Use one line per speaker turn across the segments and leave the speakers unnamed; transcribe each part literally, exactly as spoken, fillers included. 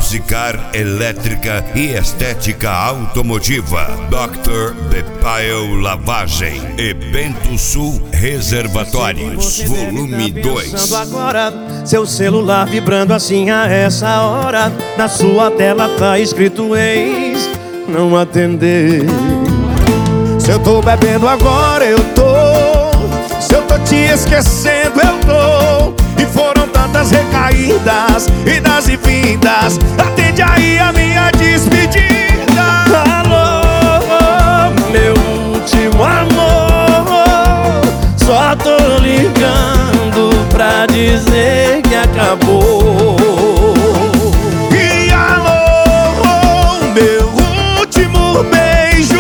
Musicar Elétrica e Estética Automotiva. doutor Bepael Lavagem e Bento Sul Reservatórios, volume dois.
Agora, seu celular vibrando assim a essa hora, na sua tela tá escrito ex, não atender. Se eu tô bebendo agora eu tô, se eu tô te esquecendo eu tô. E foram tantas recaídas, idas e vindas, atende aí a minha despedida. Alô, meu último amor, só tô ligando pra dizer que acabou. E alô, meu último beijo,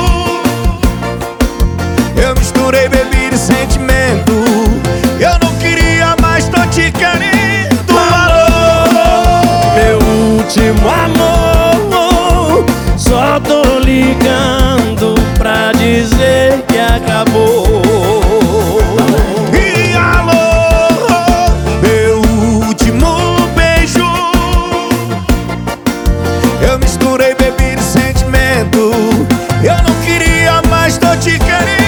eu misturei bebida e sentimento, eu não queria mais, tô te querendo. Alô, meu último amor, só tô ligando pra dizer que acabou. E alô, meu último beijo, eu misturei bebida e sentimento, eu não queria mais, tô te querendo.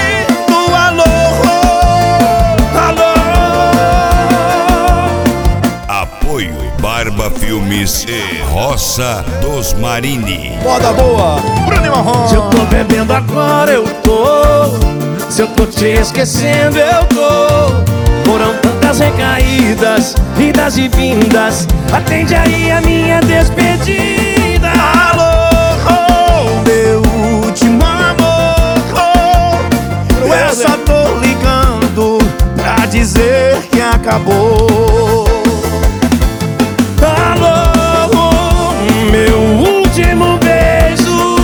Barba Filmes e Roça dos Marini.
Moda boa, Bruno Marrom. Se eu tô bebendo agora eu tô, se eu tô te esquecendo eu tô. Foram tantas recaídas, idas e vindas, atende aí a minha despedida. Alô, meu último amor, eu só tô ligando pra dizer que acabou. Meu último beijo,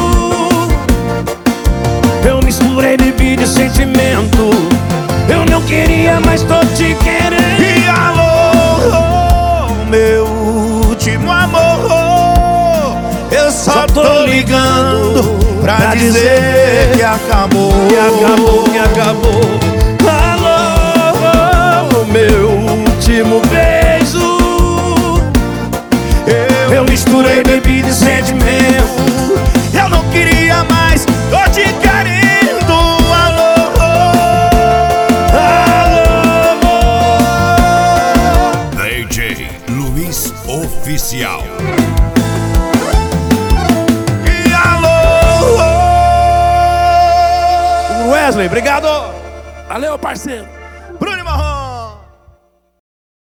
eu misturei bebida e sentimento, eu não queria mais, tô te querendo. E alô, meu último amor, eu só tô ligando pra dizer que acabou. Que acabou, que acabou. Alô, meu último beijo, eu misturei bebida e sentimento, eu não queria mais, tô te querendo. Alô, alô,
D J Luiz Oficial.
E alô, Wesley, obrigado.
Valeu, parceiro.